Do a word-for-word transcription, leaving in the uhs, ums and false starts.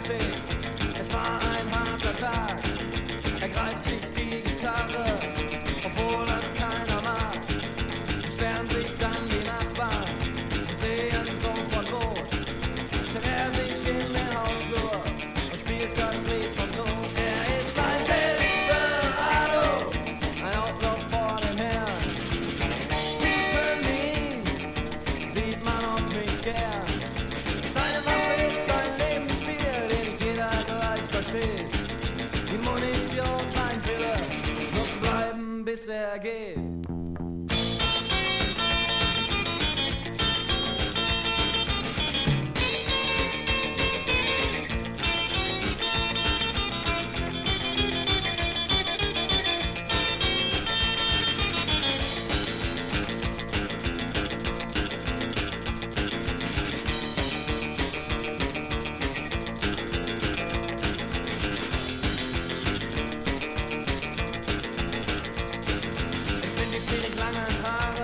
Diskothek. Es war ein harter Tag. Er greift sich die Gitarre, obwohl das keiner mag. Beschweren sich dann die Nachbarn und sehen sofort rot. Stellt er sich in den Hausflur und spielt das Lied vom Tod. Er ist ein Desperado, ein Outlaw vor den Herren. Typen ihn sieht man auf mich gern. Seine Waffe ist sein Lebensstil, den nicht jeder gleich versteht. Die Munition sein Wille, so zu bleiben, bis er geht. Ich spiel nicht lange Haaren,